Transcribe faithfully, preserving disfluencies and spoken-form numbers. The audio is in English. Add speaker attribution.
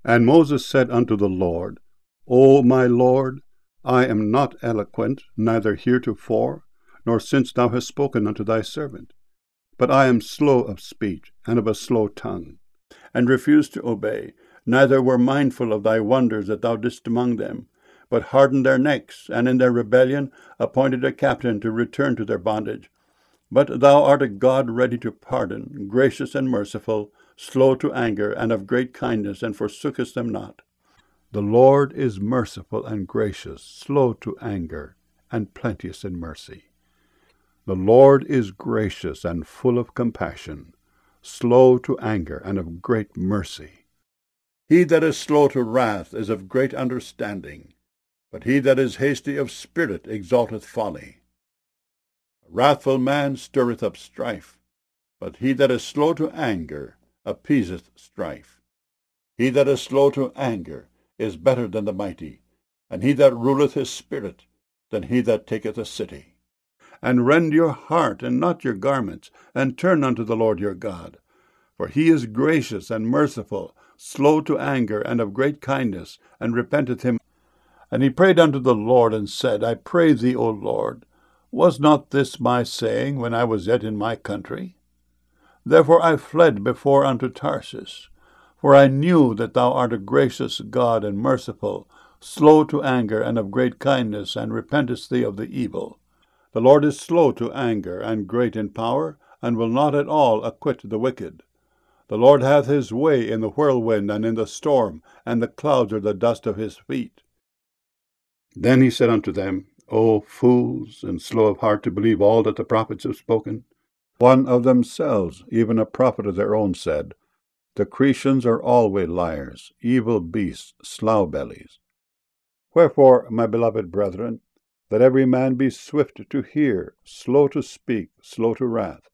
Speaker 1: And Moses said unto the Lord, O my Lord, I am not eloquent, neither heretofore, nor since thou hast spoken unto thy servant. But I am slow of speech, and of a slow tongue, and refused to obey, neither were mindful of thy wonders that thou didst among them, but hardened their necks, and in their rebellion appointed a captain to return to their bondage. But thou art a God ready to pardon, gracious and merciful, slow to anger, and of great kindness, and forsookest them not. The Lord is merciful and gracious, slow to anger, and plenteous in mercy. The Lord is gracious and full of compassion, slow to anger, and of great mercy. He that is slow to wrath is of great understanding, but he that is hasty of spirit exalteth folly. A wrathful man stirreth up strife, but he that is slow to anger appeaseth strife. He that is slow to anger is better than the mighty, and he that ruleth his spirit than he that taketh a city. And rend your heart, and not your garments, and turn unto the Lord your God. For he is gracious and merciful, slow to anger, and of great kindness, and repenteth him. And he prayed unto the Lord, and said, I pray thee, O Lord, was not this my saying when I was yet in my country? Therefore I fled before unto Tarsus, for I knew that thou art a gracious God and merciful, slow to anger, and of great kindness, and repentest thee of the evil. The Lord is slow to anger, and great in power, and will not at all acquit the wicked. The Lord hath his way in the whirlwind and in the storm, and the clouds are the dust of his feet. Then he said unto them, O fools, and slow of heart to believe all that the prophets have spoken. One of themselves, even a prophet of their own, said, The Cretians are always liars, evil beasts, slough bellies. Wherefore, my beloved brethren, let every man be swift to hear, slow to speak, slow to wrath.